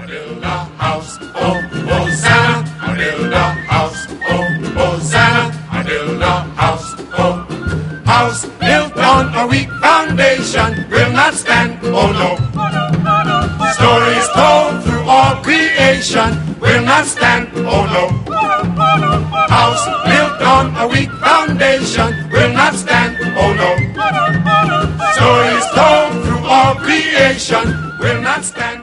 build a house, oh, Hosanna. I build a house, oh, Hosanna. I build a house, oh. House built on a weak foundation will not stand, oh no. Stories told through all creation will not stand, oh no. House built on a weak foundation will not stand, oh no. Stories told through all creation will not stand.